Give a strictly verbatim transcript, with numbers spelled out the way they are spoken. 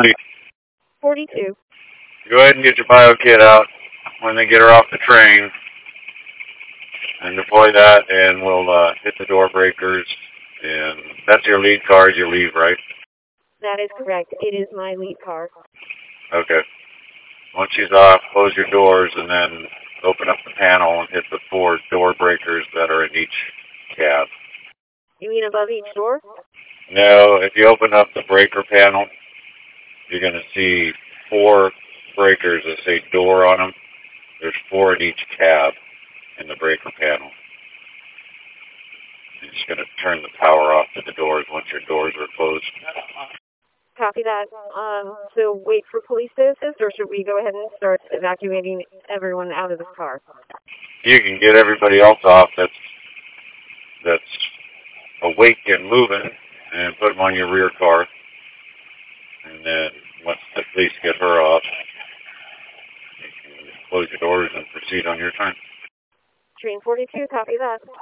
forty-two. Go ahead and get your bio kit out when they get her off the train and deploy that, and we'll uh, hit the door breakers. And that's your lead car as you leave, right? That is correct. It is my lead car. Okay. Once she's off, close your doors and then open up the panel and hit the four door breakers that are in each cab. You mean above each door? No, if you open up the breaker panel, you're going to see four breakers that say door on them. There's four in each cab in the breaker panel. You're just going to turn the power off to the doors once your doors are closed. Copy that. Um, so wait for police to assist, or should we go ahead and start evacuating everyone out of this car? You can get everybody else off that's that's awake and moving, and put them on your rear car. And then once the police get her off, you can close your doors and proceed on your turn. Train forty-two, copy that.